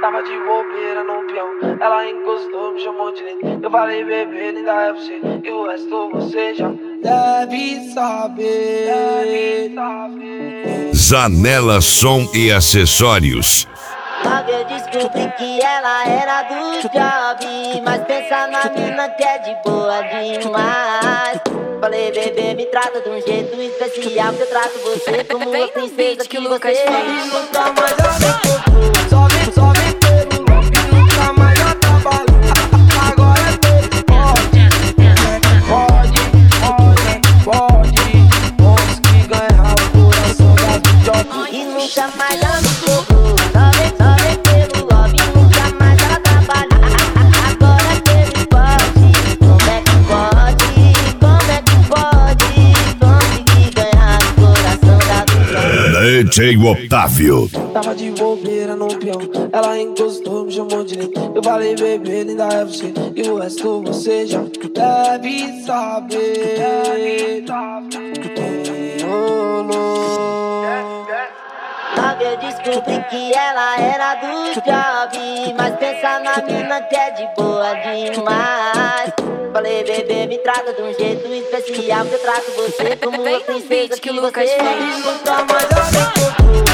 Tava de bobeira no peão, ela encostou, me chamou de lindo. Eu falei, bebê, linda é você, e o resto você já deve saber. Zanela Som e Acessórios. Logo eu descobri que ela era do job, mas pensa na mina que é de boa demais. Falei, bebê, me trata de um jeito especial, que eu trato você como uma princesa que você fez. Nunca mais eu me controlo, só vem pelo lobby, nunca mais eu trabalho. Agora é pelo pode, consegui ganhar o coração da job. E nunca mais ela me cobrou, só vem pelo lobby, nunca mais ela trabalha. Agora é pelo pode, como é que pode conseguir ganhar o coração da job. DJ Otávio. Tava de bobeira no peão, ela encostou, me chamou de lindo. Eu falei, bebê, linda é você, e o resto você já deve saber. Quem rolou? Logo eu descobri que ela era do job, mas pensa na mina que é de boa demais. Falei, bebê, me trata de um jeito especial, que eu trato você como uma princesa que você fez. Nunca mais eu me controlo.